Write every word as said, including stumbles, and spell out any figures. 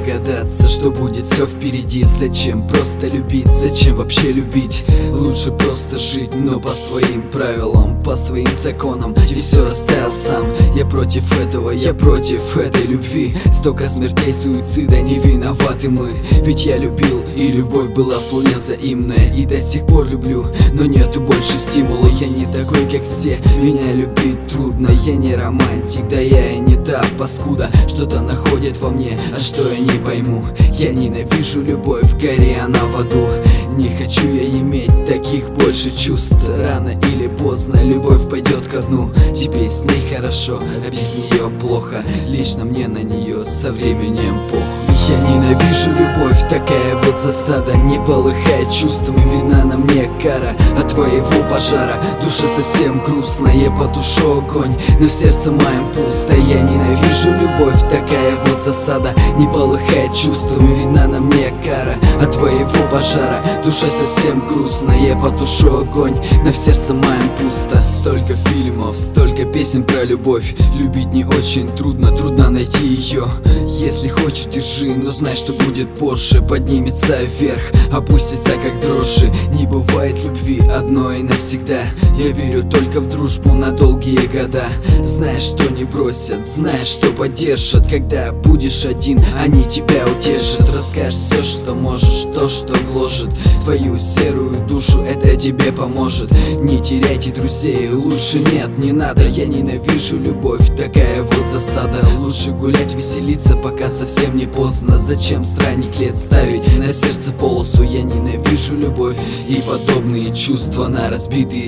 догадаться, что будет все впереди. Зачем просто любить, зачем вообще любить? Лучше просто жить, но по своим правилам, по своим законам. И все расставил сам. Я против этого, я против этой любви. Столько смертей, суицида, не виноваты мы. Ведь я любил, и любовь была вполне взаимная. И до сих пор люблю, но нету больше стимула. Я не такой, как все, меня любить трудно. Я не романтик, да я и не та паскуда. Что-то находит во мне, а что я не пойму. Я ненавижу любовь, в горе она в аду. Не хочу я иметь таких больше чувств. Рано или поздно любовь пойдет ко дну. Тебе с ней хорошо, а без нее плохо. Лично мне на нее со временем похуй. Я ненавижу любовь, такая вот засада. Не полыхает чувствами, видна на мне кара от твоего пожара. Душа совсем грустная, я потушу огонь, но в сердце моем пусто. Я ненавижу любовь, такая вот засада. Не полыхает чувствами, видна на мне кара от твоего пожара. Душа совсем грустная, я потушу огонь, но в сердце моем пусто. Столько фильмов, столько песен про любовь. Любить не очень трудно, трудно найти ее. Если хочешь, держи, но знай, что будет позже. Поднимется вверх, опустится как дрожжи. Не бывает любви одной навсегда. Я верю только в дружбу на долгие года. Знаешь, что не бросят, знаешь, что поддержат. Когда будешь один, они тебя утешат. Расскажешь все, что можешь, то, что гложет твою серую душу, это тебе поможет. Не теряйте друзей, лучше нет, не надо. Я ненавижу любовь, такая вот засада. Лучше гулять, веселиться, пока совсем не поздно. Зачем с ранних лет ставить на сердце полосу? Я ненавижу любовь и подобные чувства на разбитые